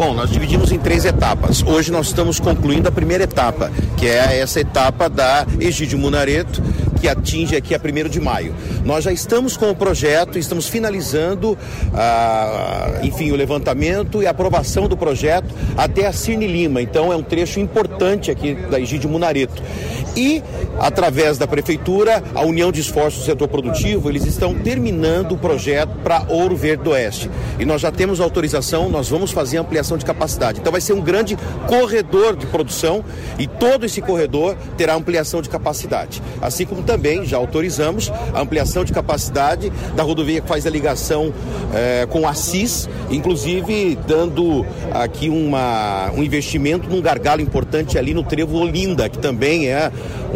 Bom, nós dividimos em 3 etapas. Hoje nós estamos concluindo a primeira etapa, que é essa etapa da Egídio Munareto, que atinge aqui a 1º de maio. Nós já estamos com o projeto, estamos finalizando, o levantamento e a aprovação do projeto até a Cirne Lima. Então é um trecho importante aqui da Egídio Munareto. E, através da Prefeitura, a União de Esforços do Setor Produtivo, eles estão terminando o projeto para Ouro Verde do Oeste. E nós já temos autorização, nós vamos fazer ampliação de capacidade. Então vai ser um grande corredor de produção e todo esse corredor terá ampliação de capacidade. Assim como também já autorizamos a ampliação de capacidade da rodovia que faz a ligação com a CIS, inclusive dando aqui um investimento num gargalo importante ali no trevo Olinda, que também é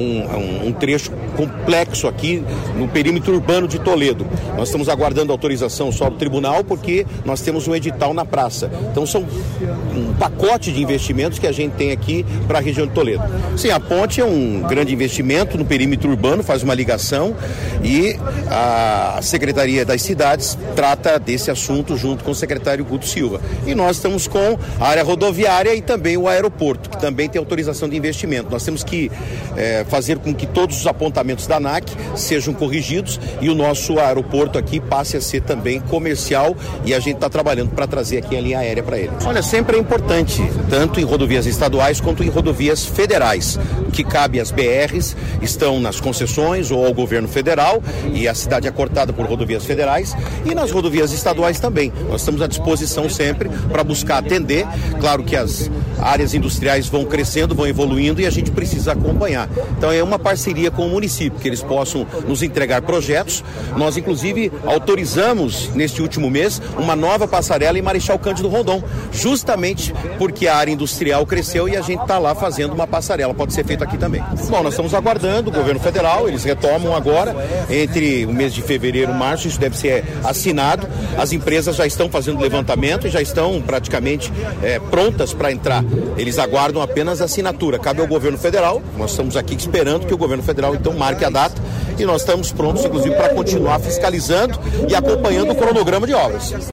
um trecho complexo aqui no perímetro urbano de Toledo. Nós estamos aguardando autorização só do tribunal porque nós temos um edital na praça. Então são um pacote de investimentos que a gente tem aqui para a região de Toledo. Sim, a ponte é um grande investimento no perímetro urbano, faz uma ligação e a Secretaria das Cidades trata desse assunto junto com o secretário Guto Silva. E nós estamos com a área rodoviária e também o aeroporto, que também tem autorização de investimento. Nós temos que fazer com que todos os apontamentos da ANAC sejam corrigidos e o nosso aeroporto aqui passe a ser também comercial e a gente está trabalhando para trazer aqui a linha aérea para ele. Olha, sempre é importante, tanto em rodovias estaduais quanto em rodovias federais. O que cabe às BRs estão nas concessões ou ao governo federal e a cidade é cortada por rodovias federais e nas rodovias estaduais também. Nós estamos à disposição sempre para buscar atender. Claro que as áreas industriais vão crescendo, vão evoluindo e a gente precisa acompanhar. Então é uma parceria com o município, que eles possam nos entregar projetos. Nós, inclusive, autorizamos, neste último mês, uma nova passarela em Marechal Cândido Rondon, justamente porque a área industrial cresceu e a gente está lá fazendo uma passarela. Pode ser feito aqui também. Bom, nós estamos aguardando o governo federal, eles retomam agora, entre o mês de fevereiro e março, isso deve ser assinado. As empresas já estão fazendo levantamento e já estão praticamente prontas para entrar. Eles aguardam apenas a assinatura. Cabe ao governo federal, nós estamos aqui esperando que o governo federal então marque a data e nós estamos prontos, inclusive, para continuar fiscalizando e acompanhando o cronograma de obras.